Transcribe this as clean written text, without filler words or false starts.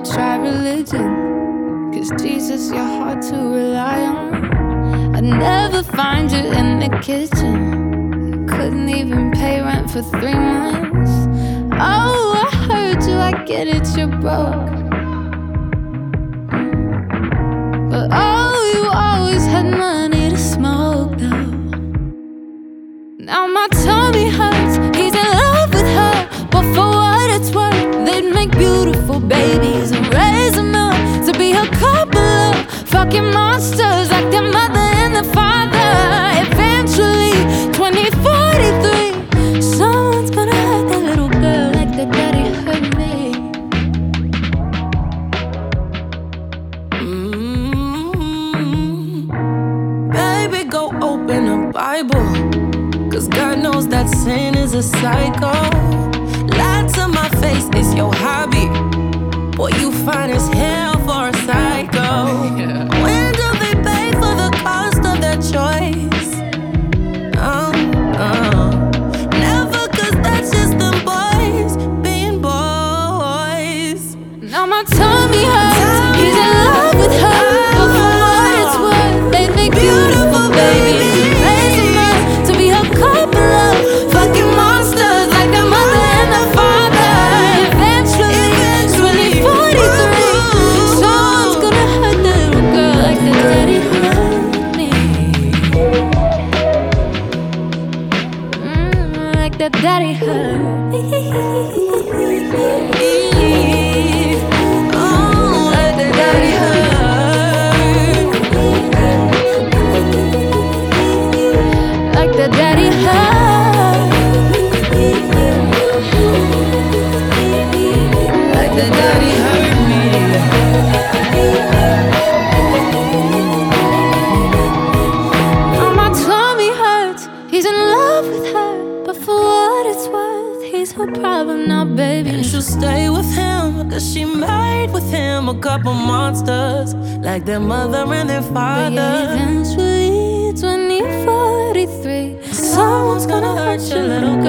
try religion, 'cause Jesus, you're hard to rely on. I'd never find you in the kitchen. Couldn't even pay rent for 3 months. Oh, I heard you, I get it, you're broke. But oh, you always had money to smoke though. Now my tummy hurts, he's in love with her. But for what it's worth, they'd make beautiful babies and raise them up to be a couple of fucking monsters, like their mother and their father. Eventually, 2043, someone's gonna hurt that little girl like their daddy hurt me. Baby, go open a Bible, 'cause God knows that sin is a cycle. Lie to my face, it's your hobby. Boy, you fine as hell for a psycho. When do they pay for the cost of their choice? Never, 'cause that's just them boys being boys. Now my tummy hurts, he's in love with her. But for what it's worth, they make beautiful babies, raise them up to be a couple of fucking monsters, like their mother and their father. Eventually, 2043, someone's gonna hurt the little girl like their daddy hurt me. Like their daddy hurt me. Like the daddy hurt. Like the daddy hurt. Like the daddy hurt me. Oh, my tummy hurts, he's in love with her. But for what it's worth, he's her problem now, baby. And she'll stay with him, 'cause she made with him a couple monsters, like their mother and their But father. yeah, eventually, 2043, someone's gonna hurt your little